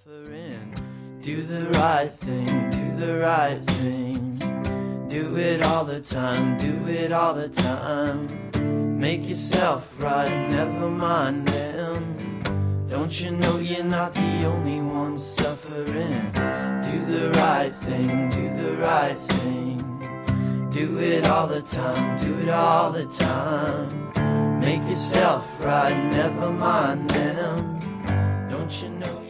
suffering. Do the right thing, do the right thing. Do it all the time, do it all the time. Make yourself right, never mind them. Don't you know you're not the only one suffering? Do the right thing, do the right thing. Do it all the time, do it all the time. Make yourself right, never mind them. Don't you know